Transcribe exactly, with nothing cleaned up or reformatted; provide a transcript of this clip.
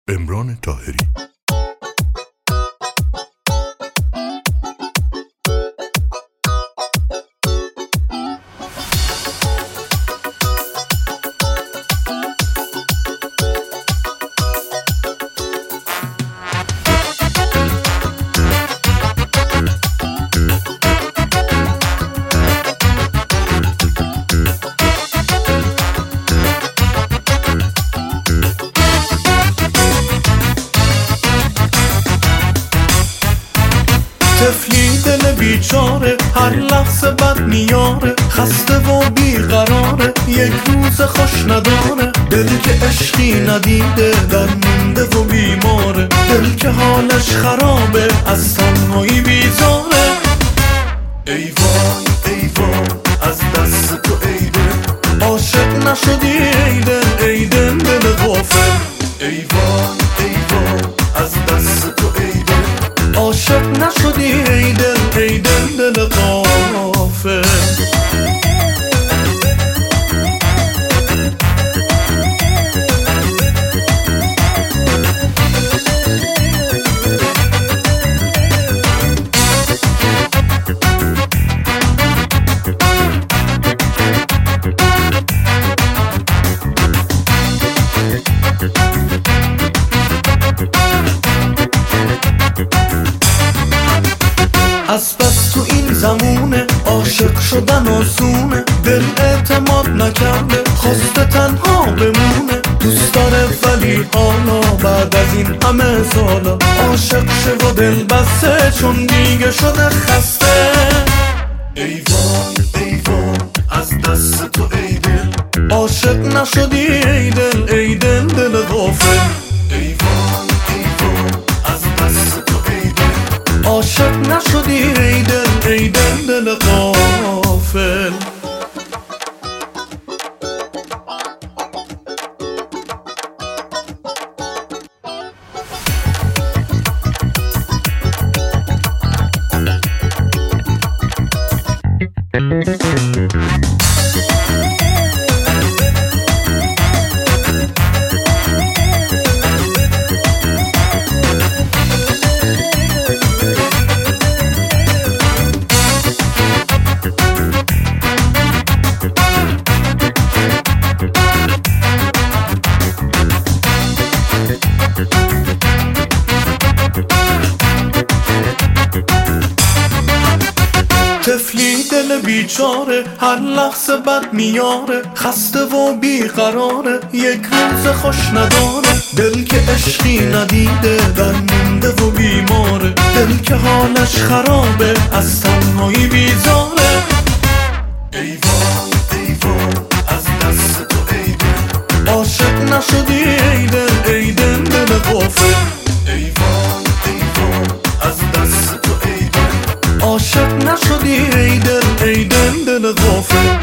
عمران طاهری. طفلی دل بیچاره، هر لحظه بد میاره، خسته و بیقراره، یک روز خوش نداره. دل که عشقی ندیده، در مونده و بیماره، دل که حالش خرابه، از تنهایی بیزاره. ای وای ای وای از دست تو ای دل، عاشق نشدی ای دل، ای دل دل غافل. ای وای ای وای از دست تو ای دل، عاشق نشدی ای دل، ای دل دل غافل. از بس تو این زمونه، عاشق شدن آسونه، دل اعتماد نکرده، خواسته تنها بمونه. دوست داره ولی حالا بعد از این همه سالا، عاشق شه و دل بسته چون دیگه شده خسته. ای وای ای وای از دست تو ای دل، عاشق نشدی ای دل، ای دل دل غافل. ای وای ای وای از دست تو ای دل، عاشق نشدی ای دل، ای دل دل غافل. طفلی دل بیچاره، هر لحظه بد میاره، خسته و بیقراره، یک روز خوش نداره. دل که عشقی ندیده، در مونده و بیماره، دل که حالش خرابه، از تنهایی بیزاره. ای وای ای وای از دست تو ای دل، عاشق نشدی ای دل، ای دل دل غافل. ای وای ای وای از دست تو ای دل، عاشق نشدی ای دل، ای دل دل غافل.